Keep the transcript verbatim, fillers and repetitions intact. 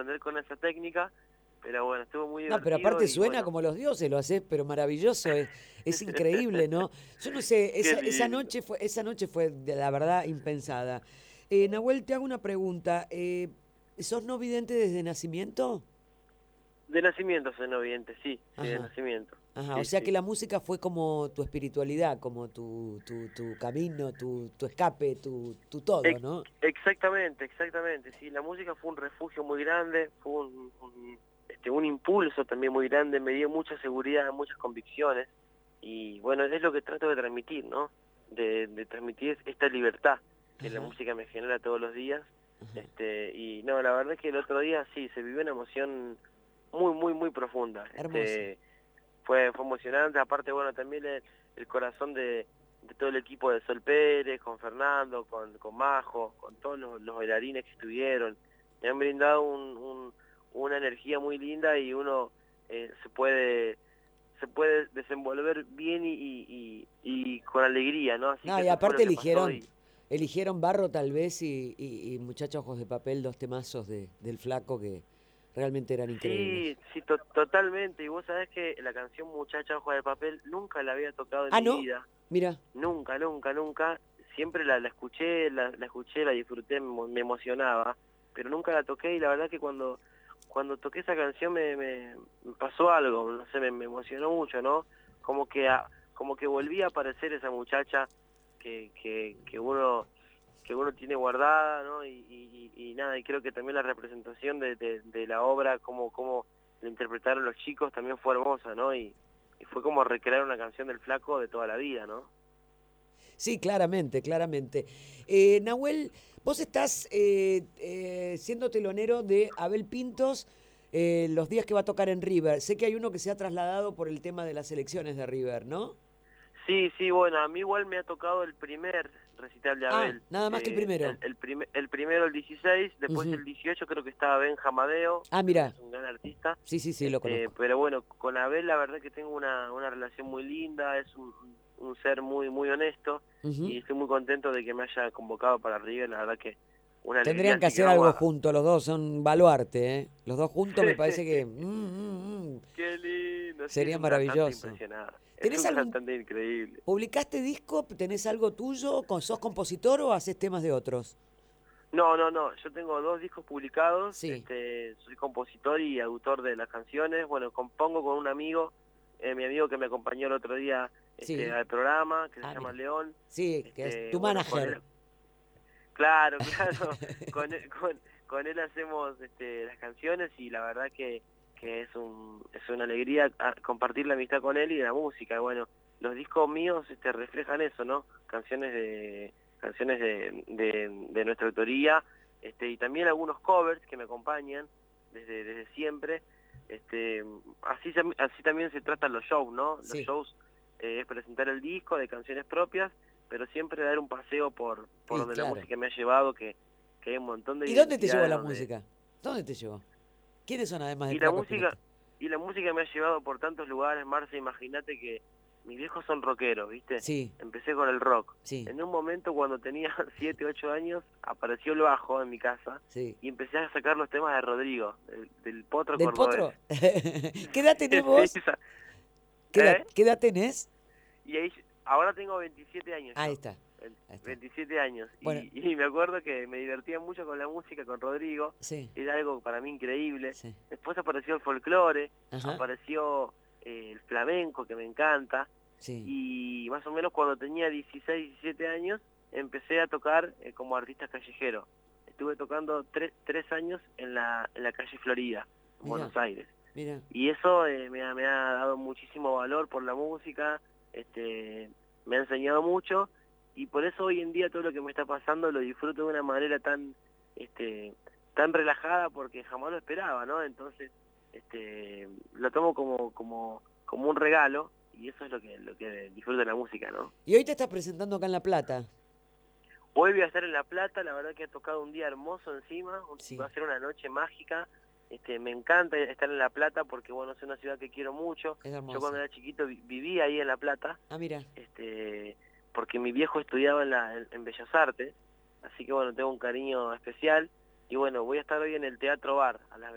sorprender con esa técnica, pero bueno, estuvo muy No, pero divertido aparte y suena bueno. como los dioses, lo haces, pero maravilloso, es, es increíble, ¿no? Yo no sé, Qué esa, esa lindo. noche fue, esa noche fue de la verdad impensada. Eh, Nahuel, te hago una pregunta. Eh, ¿sos no vidente desde nacimiento? De nacimiento soy no vidente, sí, sí, de Ajá, nacimiento. ajá. O Sí, sea que sí. la música fue como tu espiritualidad, como tu, tu, tu camino, tu, tu escape, tu, tu todo, Ex- ¿no? Exactamente, exactamente, sí, la música fue un refugio muy grande, fue un, un, este, un impulso también muy grande, me dio mucha seguridad, muchas convicciones, y bueno, es lo que trato de transmitir, ¿no? De, de transmitir esta libertad que la Ajá, música me genera todos los días, ajá. este, y no, la verdad es que el otro día sí, se vivió una emoción muy, muy, muy profunda, Hermoso. este, fue, fue emocionante, aparte, bueno, también el, el corazón de, de todo el equipo de Sol Pérez, con Fernando, con, con Majo, con todos los, los bailarines que estuvieron, me han brindado un, un, una energía muy linda y uno eh, se puede se puede desenvolver bien y, y, y, y con alegría, ¿no? Así No, que y eso fue lo aparte que pasó eligieron, y eligieron Barro tal vez y, y, y Muchachos Ojos de Papel, dos temazos de, del Flaco que realmente eran increíbles. sí, sí, to- totalmente, y vos sabés que la canción Muchacha Hoja de Papel nunca la había tocado en Ah, mi ¿no? vida. Mira. Nunca, nunca, nunca. Siempre la, la escuché, la, la escuché, la disfruté, me, emo- me emocionaba, pero nunca la toqué y la verdad que cuando cuando toqué esa canción me, me, me pasó algo, no sé, me, me emocionó mucho, ¿no? Como que a- como que volvía a aparecer esa muchacha que, que, que uno que uno tiene guardada, ¿no? Y, y, y- y nada, y creo que también la representación de, de, de la obra, como, como la interpretaron los chicos, también fue hermosa, ¿no? Y, y fue como recrear una canción del Flaco de toda la vida, ¿no? Sí, claramente, claramente. Eh, Nahuel, vos estás eh, eh, siendo telonero de Abel Pintos eh, los días que va a tocar en River. Sé que hay uno que se ha trasladado por el tema de las elecciones de River, ¿no? Sí, sí, bueno, a mí igual me ha tocado el primer recital de Ah, Abel. nada más que el Eh, primero. el, el, prim- el primero el dieciséis, después Ujú. el dieciocho creo que estaba Benja Amadeo, Ah, que también mira. es un gran artista. Sí, sí, sí, lo Este, conozco. pero bueno, con Abel la verdad que tengo una, una relación muy linda, es un, un ser muy, muy honesto Ujú. y estoy muy contento de que me haya convocado para River, la verdad que una alegría, Tendrían que así que hacer algo vamos a... juntos los dos, son un baluarte, ¿eh? Los dos juntos me parece que mm, mm, mm, Qué lindo, sí, es sería un cantante maravilloso. impresionante, es ¿Tenés un algún, cantante increíble. publicaste disco? ¿Tenés algo tuyo? ¿Con- ¿Sos compositor o haces temas de otros? No, no, no, yo tengo dos discos publicados, Sí, este, soy compositor y autor de las canciones, bueno, compongo con un amigo, eh, mi amigo que me acompañó el otro día este, sí. al programa, que se Ah, llama mira. León, Sí, que es este, tu bueno, con manager. él, claro, claro, con él, con, con él hacemos este, las canciones y la verdad que, que es, un, es una alegría ah, compartir la amistad con él y la música, bueno, los discos míos este, reflejan eso, ¿no? Canciones de canciones de, de, de nuestra autoría, este, y también algunos covers que me acompañan desde, desde siempre, este, así, se- así también se tratan los shows, ¿no? Los Sí, shows eh, es presentar el disco de canciones propias, pero siempre dar un paseo por, por y donde la claro. música me ha llevado, que, que hay un montón de ¿Y dónde te llevó identidades la donde... música? ¿Dónde te llevó? ¿Quiénes son además del Y la Flaco música, Espineta? y la música me ha llevado por tantos lugares, Marce, imagínate que mis viejos son rockeros, ¿viste? Sí, Empecé con el rock. sí, En un momento cuando tenía siete, ocho años, apareció el bajo en mi casa sí. y empecé a sacar los temas de Rodrigo, del, del Potro ¿Del Cordobés. Potro? ¿Qué edad tenés Sí, vos? esa- ¿Qué edad, ¿eh? qué edad tenés? Y ahí, ahora tengo veintisiete años Ahí yo, está, ve- ahí está. veintisiete años, Bueno, y, y me acuerdo que me divertía mucho con la música, con Rodrigo, sí, era algo para mí increíble. sí. Después apareció el folclore, Ajá, apareció eh, el flamenco, que me encanta, sí. y más o menos cuando tenía dieciséis, diecisiete años, empecé a tocar eh, como artista callejero. Estuve tocando tres, tres años en la, en la calle Florida, en Mira, Buenos Aires. mira. Y eso eh, me, ha, me ha dado muchísimo valor por la música, este, me ha enseñado mucho y por eso hoy en día todo lo que me está pasando lo disfruto de una manera tan, este, tan relajada porque jamás lo esperaba, ¿no? Entonces, este, lo tomo como, como, como un regalo y eso es lo que, lo que disfruto de la música, ¿no? Y hoy te estás presentando acá en La Plata. Hoy voy a estar en La Plata, la verdad que ha tocado un día hermoso encima, va Sí, a ser una noche mágica. Este, me encanta estar en La Plata porque bueno, es una ciudad que quiero mucho. es Yo cuando hermosa. era chiquito vi- vivía ahí en La Plata, Ah, mira. este, porque mi viejo estudiaba en, la, en, en Bellas Artes, así que bueno, tengo un cariño especial. Y bueno, voy a estar hoy en el Teatro Bar a las